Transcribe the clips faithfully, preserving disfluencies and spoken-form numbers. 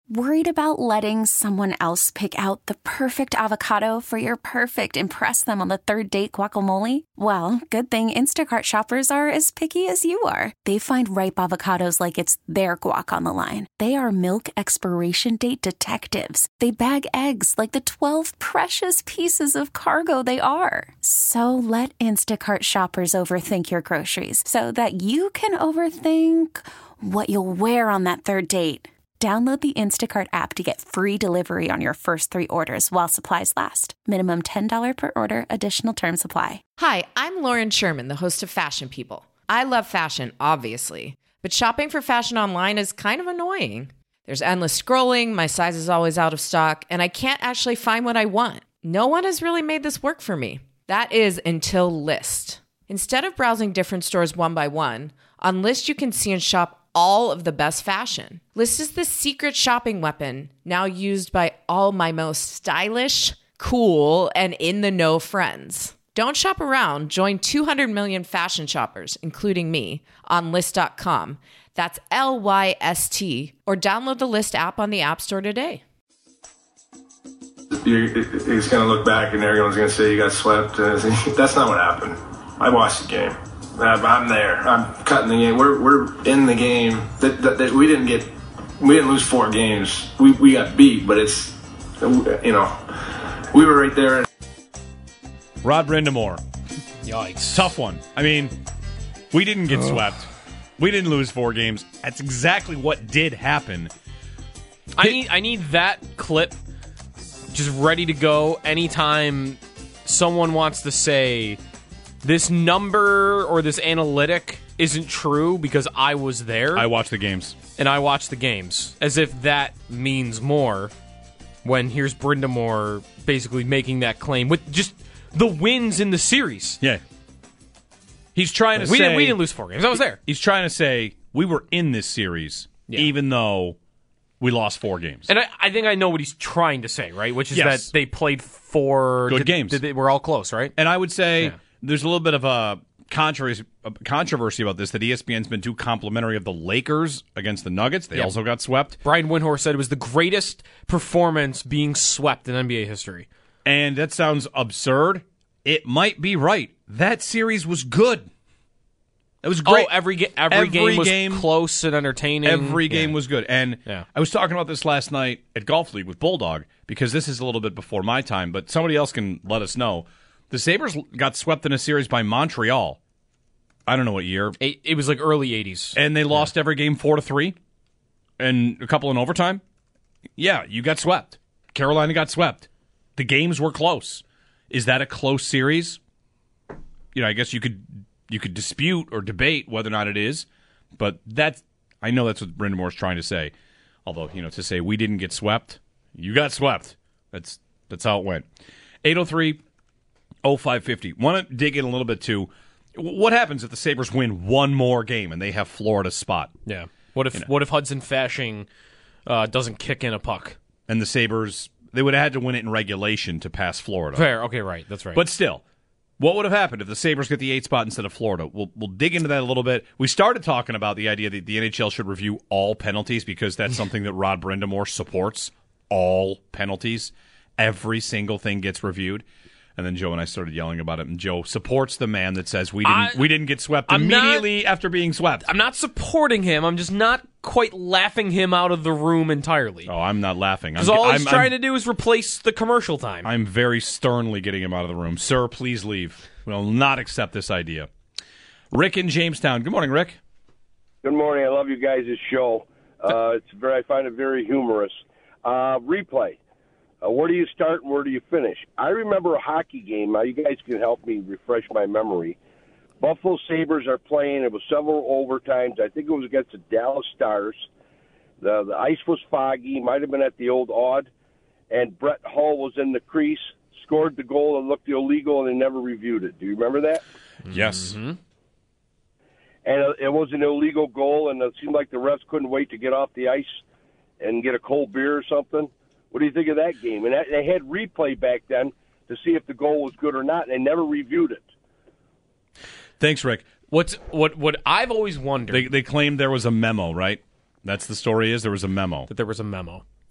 Worried about letting someone else pick out the perfect avocado for your perfect impress them on the third date guacamole? Well, good thing Instacart shoppers are as picky as you are. They find ripe avocados like it's their guac on the line. They are milk expiration date detectives. They bag eggs like the twelve precious pieces of cargo they are. So let Instacart shoppers overthink your groceries so that you can overthink what you'll wear on that third date. Download the Instacart app to get free delivery on your first three orders while supplies last. Minimum ten dollars per order. Additional terms apply. Hi, I'm Lauren Sherman, the host of Fashion People. I love fashion, obviously, but shopping for fashion online is kind of annoying. There's endless scrolling, my size is always out of stock, and I can't actually find what I want. No one has really made this work for me. That is until Lyst. Instead of browsing different stores one by one, on Lyst you can see and shop all of the best fashion. Lyst is the secret shopping weapon now used by all my most stylish, cool, and in-the-know friends. Don't shop around. Join two hundred million fashion shoppers, including me, on Lyst dot com. That's L Y S T. Or download the Lyst app on the App Store today. You're, he's going to look back and everyone's going to say you got swept. Uh, that's not what happened. I watched the game. I'm there. I'm cutting the game. We're we're in the game. That, that, that we didn't get. We didn't lose four games. We we got beat, but it's, you know, we were right there. Rod Brind'Amour. Yikes. Tough one. I mean, we didn't get Ugh. swept. We didn't lose four games. That's exactly what did happen. I need I need that clip just ready to go anytime someone wants to say this number or this analytic isn't true because I was there. I watched the games. And I watched the games. As if that means more when here's Brind'Amour basically making that claim with just the wins in the series. Yeah. He's trying to we say... Didn't, we didn't lose four games. I was there. He's trying to say we were in this series yeah. even though we lost four games. And I, I think I know what he's trying to say, right? Which is yes. that they played four... Good did, games. Did they, we're all close, right? And I would say... Yeah. There's a little bit of a controversy, a controversy about this, that E S P N's been too complimentary of the Lakers against the Nuggets. They yep. also got swept. Brian Windhorst said it was the greatest performance being swept in N B A history. And that sounds absurd. It might be right. That series was good. It was great. Oh, every, ga- every, every game was game, close and entertaining. Every game yeah. was good. And yeah. I was talking about this last night at Golf League with Bulldog, because this is a little bit before my time, but somebody else can let us know. The Sabres got swept in a series by Montreal. I don't know what year. It, it was like early eighties. And they lost yeah. every game four to three, and a couple in overtime. Yeah, you got swept. Carolina got swept. The games were close. Is that a close series? You know, I guess you could you could dispute or debate whether or not it is, but that's I know that's what Brind'Amour's trying to say. Although, you know, to say we didn't get swept, you got swept. That's that's how it went. eight oh three oh five fifty. Want to dig in a little bit to what happens if the Sabres win one more game and they have Florida's spot? Yeah. What if you know. what if Hudson Fasching uh, doesn't kick in a puck? And the Sabres, they would have had to win it in regulation to pass Florida. Fair. Okay, right. That's right. But still, what would have happened if the Sabres get the eight spot instead of Florida? We'll we'll dig into that a little bit. We started talking about the idea that the N H L should review all penalties because that's something that Rod Brind'Amour supports. All penalties. Every single thing gets reviewed. And then Joe and I started yelling about it, and Joe supports the man that says we didn't I, we didn't get swept I'm immediately not, after being swept. I'm not supporting him. I'm just not quite laughing him out of the room entirely. Oh, I'm not laughing. Because all he's I'm, trying I'm, to do is replace the commercial time. I'm very sternly getting him out of the room. Sir, please leave. We will not accept this idea. Rick in Jamestown. Good morning, Rick. Good morning. I love you guys' show. Uh, it's very. I find it very humorous. Uh, replay. Uh, where do you start and where do you finish? I remember a hockey game. Now, you guys can help me refresh my memory. Buffalo Sabres are playing. It was several overtimes. I think it was against the Dallas Stars. The, the ice was foggy. Might have been at the old Odd. And Brett Hull was in the crease, scored the goal, and looked illegal, and they never reviewed it. Do you remember that? Yes. Mm-hmm. And it was an illegal goal, and it seemed like the refs couldn't wait to get off the ice and get a cold beer or something. What do you think of that game? And that, they had replay back then to see if the goal was good or not, and they never reviewed it. Thanks, Rick. What's what what I've always wondered. They they claimed there was a memo, right? That's the story is there was a memo. That there was a memo.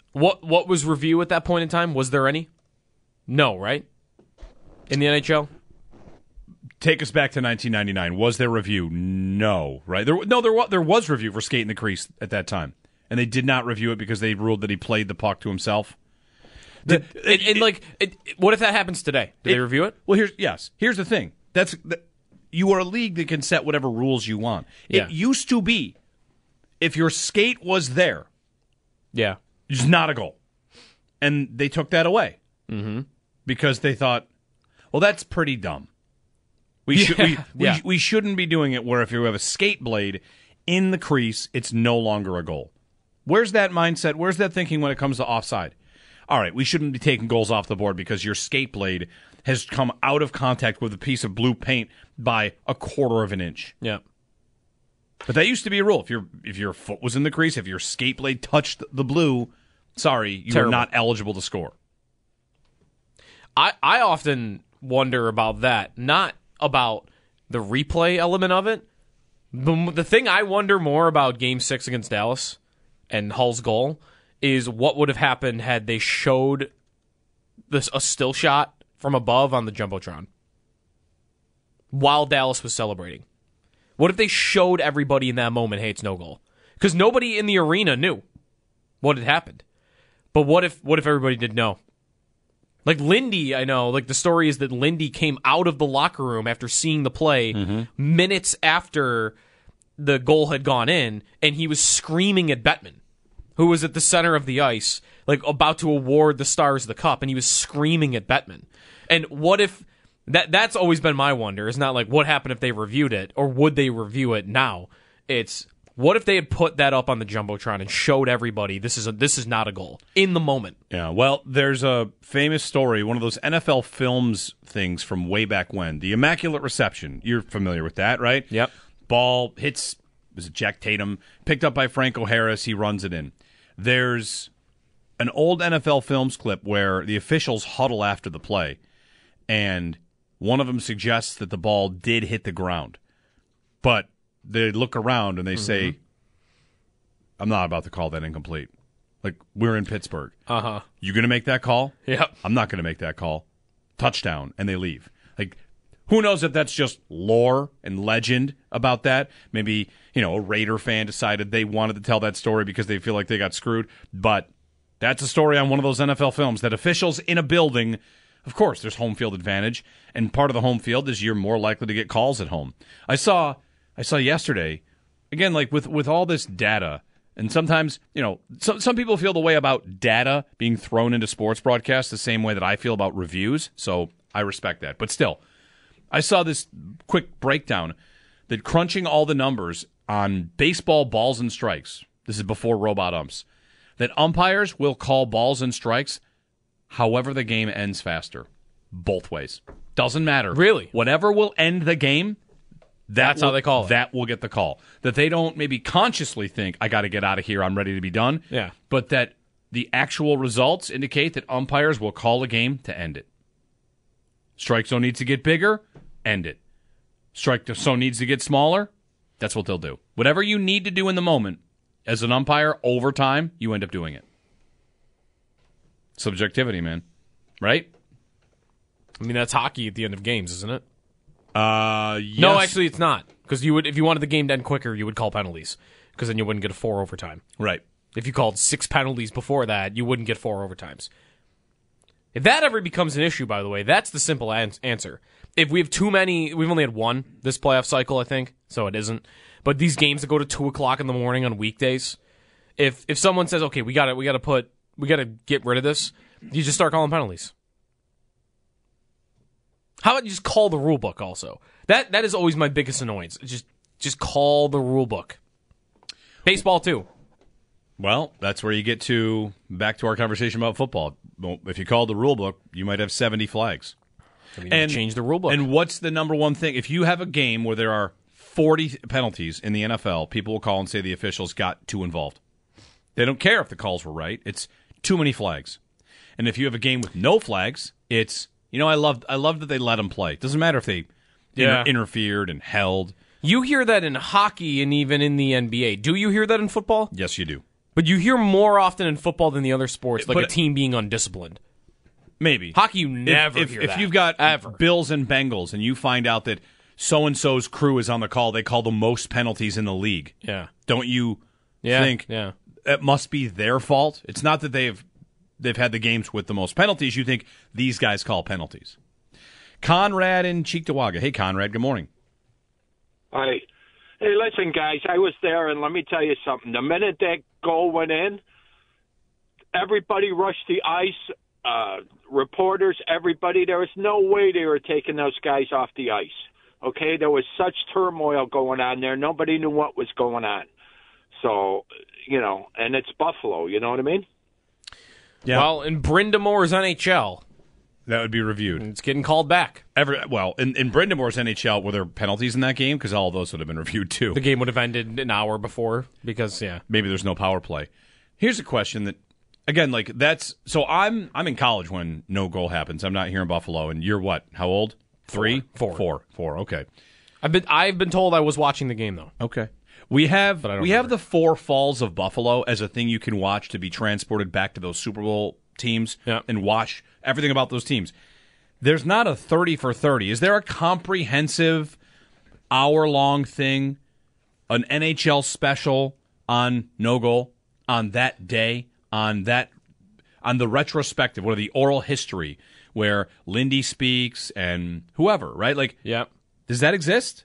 What what was review at that point in time? Was there any? No, right? In the N H L? Take us back to nineteen ninety-nine. Was there review? No, right? There, no, there was, there was review for skate in the crease at that time. And they did not review it because they ruled that he played the puck to himself. Did, the, it, it, it, like, it, what if that happens today? Do they review it? Well, here's yes. Here's the thing. That's the, you are a league that can set whatever rules you want. Yeah. It used to be, if your skate was there, yeah, it's not a goal, and they took that away mm-hmm. because they thought, well, that's pretty dumb. We yeah. should we, we, yeah. we shouldn't be doing it where if you have a skate blade in the crease, it's no longer a goal. Where's that mindset? Where's that thinking when it comes to offside? All right, we shouldn't be taking goals off the board because your skate blade has come out of contact with a piece of blue paint by a quarter of an inch. Yeah. But that used to be a rule. If your if your foot was in the crease, if your skate blade touched the blue, sorry, you Terrible. are not eligible to score. I, I often wonder about that, not about the replay element of it. The, the thing I wonder more about Game six against Dallas and Hull's goal is what would have happened had they showed this a still shot from above on the Jumbotron while Dallas was celebrating. What if they showed everybody in that moment, hey, it's no goal? Because nobody in the arena knew what had happened. But what if what if everybody did know? Like Lindy, I know, like the story is that Lindy came out of the locker room after seeing the play mm-hmm. minutes after the goal had gone in, and he was screaming at Bettman, who was at the center of the ice, like about to award the Stars the cup, and he was screaming at Bettman. And what if that that's always been my wonder. It's not like what happened if they reviewed it, or would they review it now? It's what if they had put that up on the Jumbotron and showed everybody this is a, this is not a goal in the moment. Yeah, well, there's a famous story, one of those N F L Films things from way back when, the Immaculate Reception. You're familiar with that, right? Yep. Ball hits, was it Jack Tatum, picked up by Franco Harris, he runs it in. There's an old N F L Films clip where the officials huddle after the play, and one of them suggests that the ball did hit the ground. But they look around and they mm-hmm. say, I'm not about to call that incomplete. Like, we're in Pittsburgh. Uh-huh. You going to make that call? Yep. I'm not going to make that call. Touchdown, and they leave. Like, who knows if that's just lore and legend about that? Maybe, you know, a Raider fan decided they wanted to tell that story because they feel like they got screwed. But that's a story on one of those N F L films that officials in a building, of course, there's home field advantage, and part of the home field is you're more likely to get calls at home. I saw I saw yesterday, again, like with, with all this data, and sometimes, you know, some some people feel the way about data being thrown into sports broadcasts the same way that I feel about reviews, so I respect that. But still, I saw this quick breakdown that crunching all the numbers on baseball balls and strikes, this is before robot umps, that umpires will call balls and strikes however the game ends faster. Both ways. Doesn't matter. Really? Whatever will end the game, that That's will, how they call it. That will get the call. That they don't maybe consciously think, I got to get out of here, I'm ready to be done. Yeah. But that the actual results indicate that umpires will call a game to end it. Strike zone needs to get bigger, end it. Strike zone needs to get smaller, that's what they'll do. Whatever you need to do in the moment, as an umpire, over time, you end up doing it. Subjectivity, man. Right? I mean, that's hockey at the end of games, isn't it? Uh, yes. No, actually, it's not. Because you would, if you wanted the game to end quicker, you would call penalties. Because then you wouldn't get a four overtime. Right. If you called six penalties before that, you wouldn't get four overtimes. If that ever becomes an issue, by the way, that's the simple an- answer. If we have too many, we've only had one this playoff cycle, I think, so it isn't. But these games that go to two o'clock in the morning on weekdays, if if someone says, okay, we got to we got to put we got to get rid of this, you just start calling penalties. How about you just call the rule book also? That that is always my biggest annoyance. Just just call the rule book. Baseball too. Well, that's where you get to back to our conversation about football. Well, if you call the rule book, you might have seventy flags. I mean, and change the rule book. And what's the number one thing? If you have a game where there are forty penalties in the N F L, people will call and say the officials got too involved. They don't care if the calls were right. It's too many flags. And if you have a game with no flags, it's, you know, I love I love that they let them play. It doesn't matter if they yeah. inter- interfered and held. You hear that in hockey and even in the N B A. Do you hear that in football? Yes, you do. But you hear more often in football than the other sports, like But- a team being undisciplined. Maybe. Hockey, you never if, if, hear if that. you've got ever. Bills and Bengals and you find out that so-and-so's crew is on the call, they call the most penalties in the league. Yeah. Don't you Yeah, think yeah. it must be their fault? It's not that they've they've had the games with the most penalties. You think these guys call penalties. Conrad in Cheektowaga. Hey, Conrad, good morning. Hi. Hey, listen, guys, I was there, and let me tell you something. The minute that goal went in, everybody rushed the ice, uh, reporters, everybody. There was no way they were taking those guys off the ice. Okay? There was such turmoil going on there. Nobody knew what was going on. So, you know, and it's Buffalo, you know what I mean? Yeah. Well, in Bryn Mawr's N H L, That would be reviewed. it's getting called back. Every, well, in, in Bryn Mawr's N H L, were there penalties in that game? Because all of those would have been reviewed, too. The game would have ended an hour before because, yeah. Maybe there's no power play. Here's a question that, again, like, that's... So I'm I'm in college when no goal happens. I'm not here in Buffalo. And you're what? How old? Three? Four. Four. Four. Okay. I've been I've been told I was watching the game, though. Okay. We have I don't we have remember. the Four Falls of Buffalo as a thing you can watch to be transported back to those Super Bowl teams Yeah. and watch everything about those teams. There's not a thirty for thirty. Is there a comprehensive hour-long thing, an N H L special on no goal on that day, on that on the retrospective, or the oral history where Lindy speaks and whoever, right? Like, Yeah. does that exist?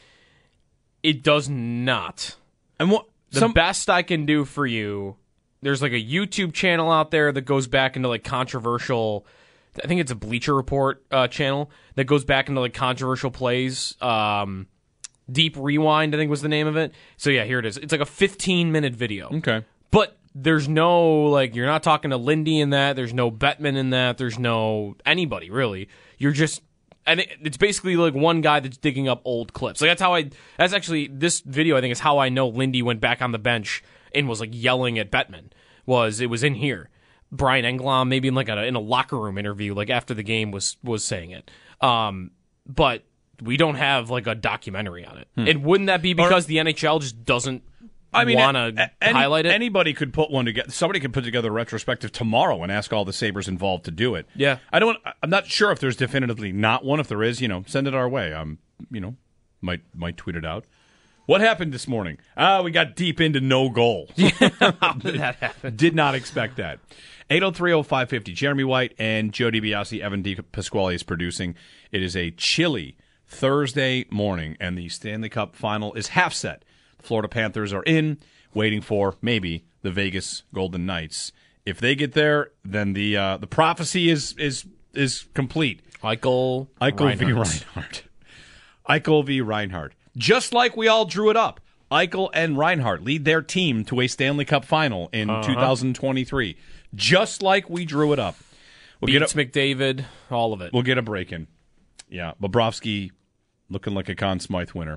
It does not. And what The some best I can do for you, there's like a YouTube channel out there that goes back into like controversial, I think it's a Bleacher Report uh, channel that goes back into like controversial plays. Um, Deep Rewind, I think was the name of it. So yeah, here it is. It's like a fifteen minute video. Okay. But there's no, like, you're not talking to Lindy in that. There's no Bettman in that. There's no anybody, really. You're just, and it, it's basically like one guy that's digging up old clips. Like, that's how I, that's actually, this video, I think, is how I know Lindy went back on the bench and was, like, yelling at Bettman. Was, it was in here. Brian Englund, maybe in, like, a, in a locker room interview, like, after the game was, was saying it. Um, but we don't have, like, a documentary on it. And wouldn't that be because the N H L just doesn't I mean, want a- to any- highlight it? Anybody could put one together. Somebody could put together a retrospective tomorrow and ask all the Sabres involved to do it. Yeah. I don't. I'm not sure if there's definitively not one. If there is, you know, send it our way. Um, you know, might might tweet it out. What happened this morning? Ah, we got deep into no goal. How did that happen? Did not expect that. eight oh three oh five fifty. Jeremy White and Joe DiBiase, Evan D. Pasquale is producing. It is a chilly Thursday morning, and the Stanley Cup final is half set. The Florida Panthers are in, waiting for maybe the Vegas Golden Knights. If they get there, then the uh, the prophecy is is is complete. Eichel, Eichel v. Reinhardt. Reinhardt. Eichel v. Reinhardt. Just like we all drew it up. Eichel and Reinhardt lead their team to a Stanley Cup final in Uh-huh. two thousand twenty-three. Just like we drew it up. We'll Beats get a, McDavid, all of it. we'll get a break in. Yeah, Bobrovsky looking like a Conn Smythe winner.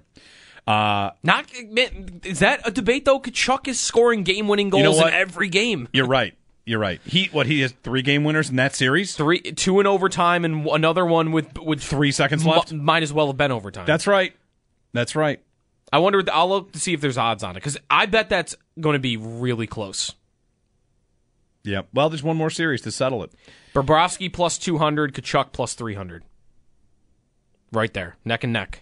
Uh, Not man, is that a debate though? Kachuk is scoring game-winning goals You know what? in every game. you're right. You're right. He what he has three game winners in that series. Three, two in overtime, and another one with with Three seconds left. m- might as well have been overtime. That's right. That's right. I wonder. I'll look to see if there's odds on it because I bet that's going to be really close. Yeah. Well, there's one more series to settle it. Bobrovsky plus two hundred, Kachuk plus three hundred. Right there, neck and neck.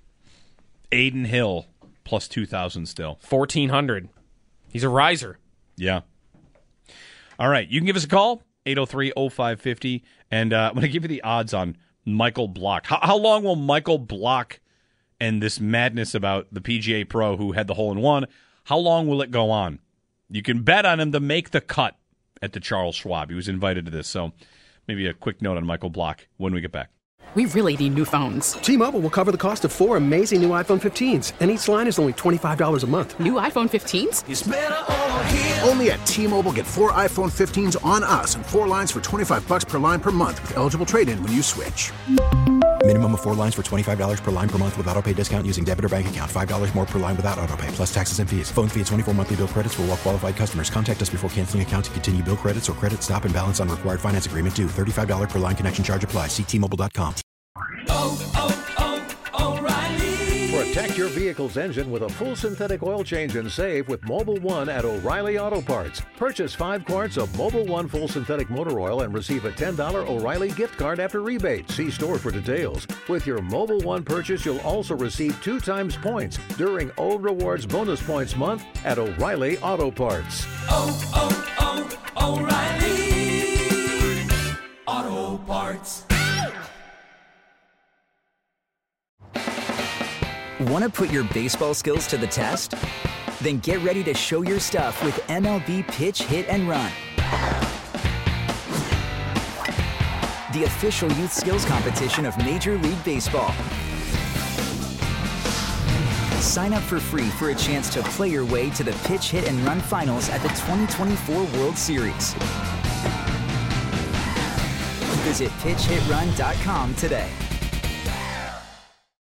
Aiden Hill plus two thousand still. fourteen hundred. He's a riser. Yeah. All right. You can give us a call, eight oh three oh five fifty. And uh, I'm going to give you the odds on Michael Block. How, how long will Michael Block and this madness about the P G A Pro who had the hole-in-one, how long will it go on? You can bet on him to make the cut at the Charles Schwab. He was invited to this. So maybe a quick note on Michael Block when we get back. We really need new phones. T-Mobile will cover the cost of four amazing new iPhone fifteens, and each line is only twenty-five dollars a month. New iPhone fifteens? Only at T-Mobile, get four iPhone fifteens on us and four lines for twenty-five bucks per line per month with eligible trade-in when you switch. Minimum of four lines for twenty-five dollars per line per month with autopay discount using debit or bank account. five dollars more per line without autopay, plus taxes and fees. Phone fee at twenty-four monthly bill credits for well-qualified customers. Contact us before canceling account to continue bill credits or credit stop and balance on required finance agreement due. thirty-five dollars per line connection charge applies. See T Mobile dot com. Oh, oh, oh, O'Reilly. Protect your vehicle's engine with a full synthetic oil change and save with Mobil one at O'Reilly Auto Parts. Purchase five quarts of Mobil one full synthetic motor oil and receive a ten dollars O'Reilly gift card after rebate. See store for details. With your Mobil one purchase, you'll also receive two times points during O Rewards Bonus Points Month at O'Reilly Auto Parts. Oh, oh, oh, O'Reilly Auto Parts. Want to put your baseball skills to the test? Then get ready to show your stuff with M L B Pitch, Hit, and Run. The official youth skills competition of Major League Baseball. Sign up for free for a chance to play your way to the Pitch, Hit, and Run finals at the twenty twenty-four World Series. Visit pitch hit run dot com today.